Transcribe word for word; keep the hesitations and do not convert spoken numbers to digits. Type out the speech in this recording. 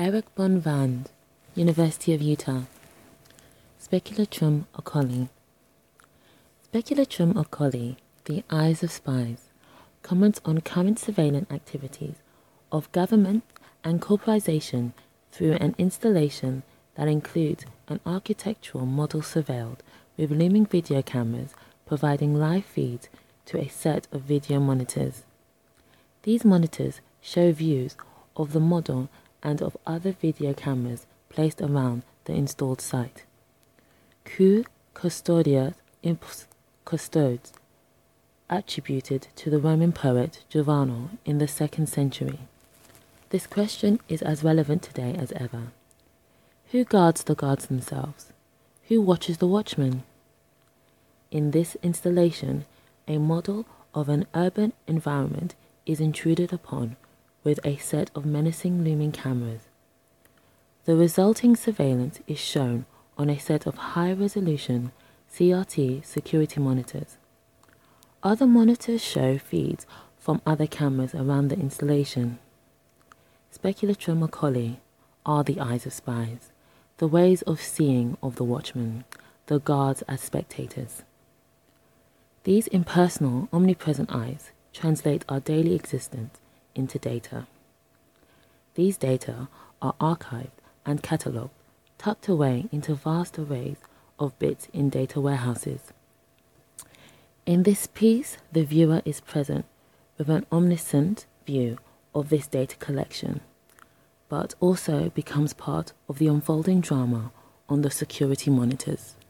Eric von Vand, University of Utah. Speculum Oculi. Speculum Oculi, the eyes of spies, comments on current surveillance activities of government and corporation through an installation that includes an architectural model surveilled with looming video cameras providing live feeds to a set of video monitors. These monitors show views of the model and of other video cameras placed around the installed site. Cui custodiat impus custodes, attributed to the Roman poet Giovanni in the second century. This question is as relevant today as ever. Who guards the guards themselves? Who watches the watchmen? In this installation, a model of an urban environment is intruded upon with a set of menacing looming cameras. The resulting surveillance is shown on a set of high-resolution C R T security monitors. Other monitors show feeds from other cameras around the installation. Speculum Oculi are the eyes of spies, the ways of seeing of the watchmen, the guards as spectators. These impersonal, omnipresent eyes translate our daily existence into data. These data are archived and catalogued, tucked away into vast arrays of bits in data warehouses. In this piece, the viewer is present with an omniscient view of this data collection, but also becomes part of the unfolding drama on the security monitors.